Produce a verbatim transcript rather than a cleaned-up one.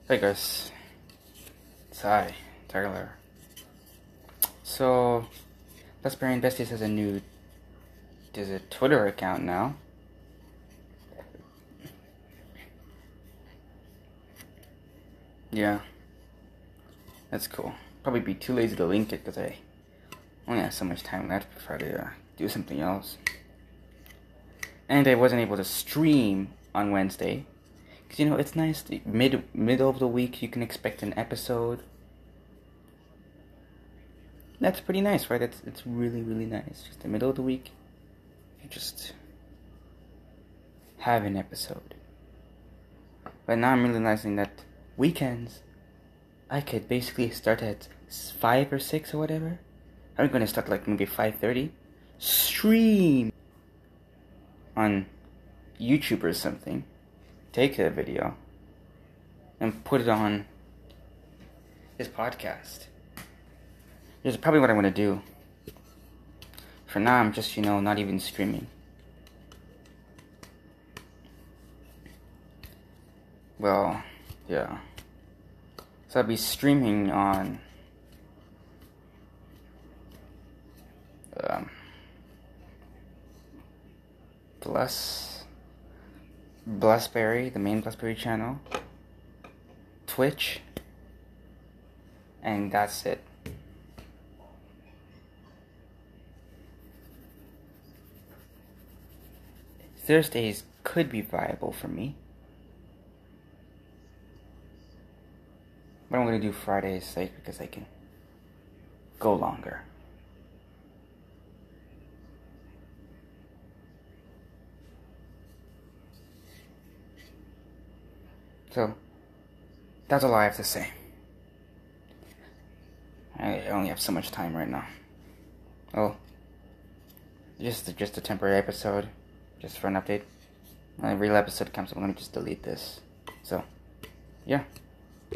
Hey guys, it's I, Tyler. So, Blueberry Besties has a new, there's a Twitter account now. Yeah, that's cool. Probably be too lazy to link it because I only have so much time left before I uh, do something else. And I wasn't able to stream on Wednesday. Because, you know, it's nice, mid middle of the week you can expect an episode. That's pretty nice, right? It's, it's really, really nice. Just the middle of the week, you just have an episode. But now I'm realizing that weekends, I could basically start at five or six or whatever. I'm going to start like maybe five thirty. Stream on YouTube or something. Take a video and put it on this podcast. This is probably what I want to do. For now, I'm just, you know, not even streaming. Well, yeah. So I'll be streaming on um, Bless Blueberry, the main Blueberry channel, Twitch, and that's it. Thursdays could be viable for me. But I'm going to do Fridays like because I can go longer. So, that's all I have to say. I only have so much time right now. Oh, just just a temporary episode, just for an update. When a real episode comes, I'm gonna just delete this. So, yeah.